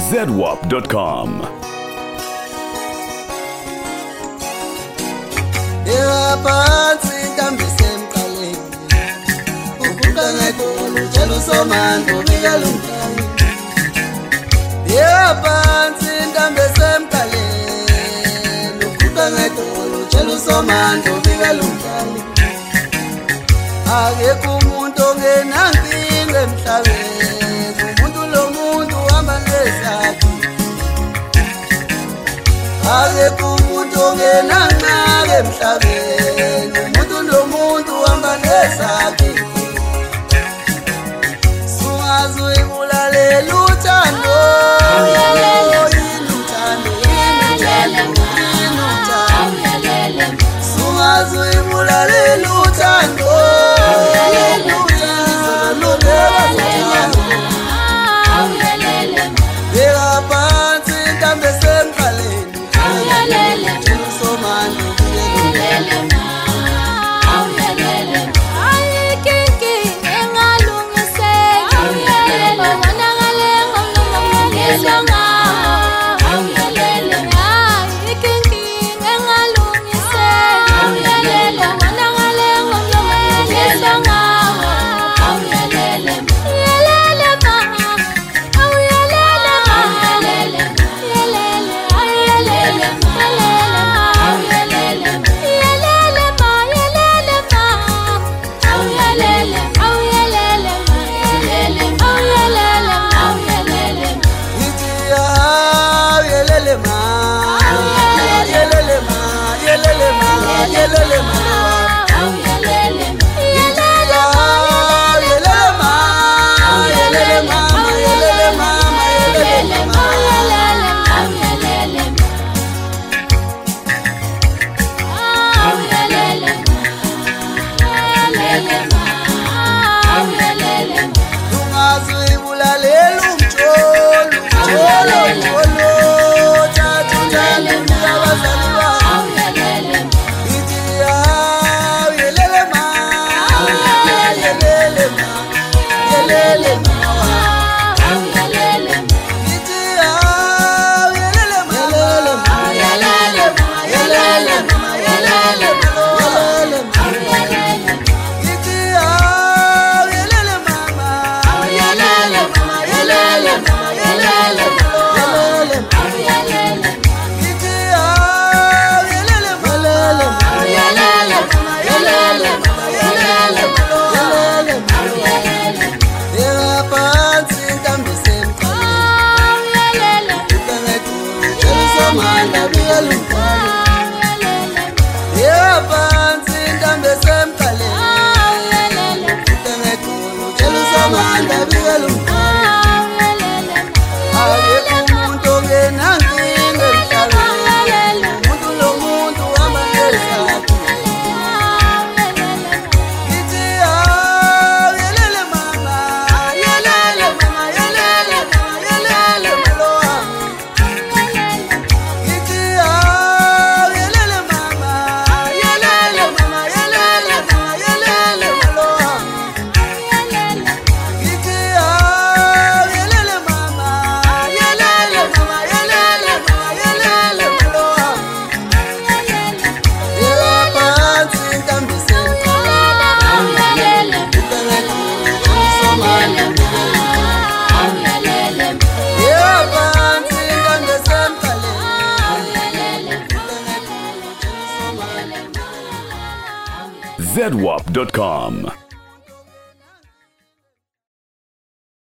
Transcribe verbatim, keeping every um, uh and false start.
zedwap dot com. Yaphansi intambise emqaleni uvuka ngedolo utshela usomandla ubikela umntwana. Yaphansi intambise emqaleni uvuka ngedolo utshela usomandla ubikela umntwana. Akekho umuntu ongenankinga emhlabeni, umuntu lo muntu uhamba ngesakhe. Akekho umuntu ongenankinga emhlabeni, umuntu lo muntu uhamba ngesakhe. Sungaze uyibulalela uthando, yini uthando, yini uthando, yini uthando. Sungaze uyibulalela uthando. zedwap dot com.